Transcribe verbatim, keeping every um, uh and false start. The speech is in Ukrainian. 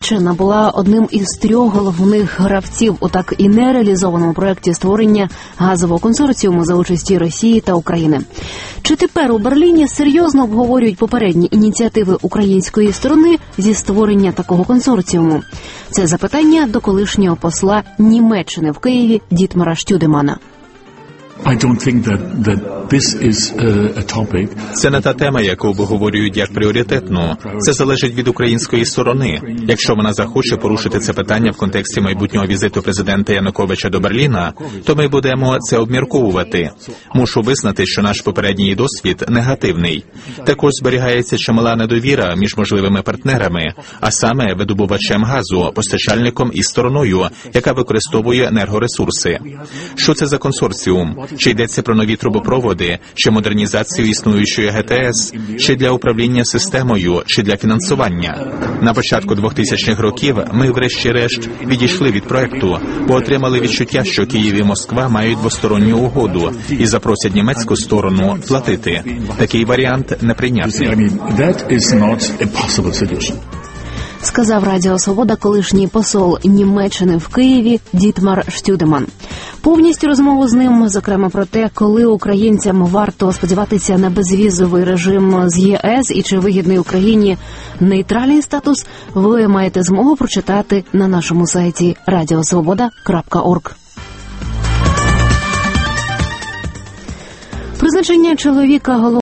Німеччина була одним із трьох головних гравців у так і нереалізованому проєкті створення газового консорціуму за участі Росії та України. Чи тепер у Берліні серйозно обговорюють попередні ініціативи української сторони зі створення такого консорціуму? Це запитання до колишнього посла Німеччини в Києві Дітмара Штюдемана. Це не та тема, яку обговорюють як пріоритетну. Це залежить від української сторони. Якщо вона захоче порушити це питання в контексті майбутнього візиту президента Януковича до Берліна, то ми будемо це обмірковувати. Мушу визнати, що наш попередній досвід негативний. Також зберігається чимала недовіра між можливими партнерами, а саме видобувачем газу, постачальником і стороною, яка використовує енергоресурси. Що це за консорціум? Чи йдеться про нові трубопроводи, чи модернізацію існуючої ге те ес, чи для управління системою, чи для фінансування? На початку двохтисячних років ми, врешті-решт, відійшли від проекту, бо отримали відчуття, що Київ і Москва мають двосторонню угоду і запросять німецьку сторону платити. Такий варіант неприйнятний. Сказав Радіо Свобода колишній посол Німеччини в Києві Дітмар Штюдеман. Повністю розмову з ним, зокрема про те, коли українцям варто сподіватися на безвізовий режим з є ес і чи вигідний Україні нейтральний статус, ви маєте змогу прочитати на нашому сайті радіосвобода крапка орг. Призначення чоловіка голови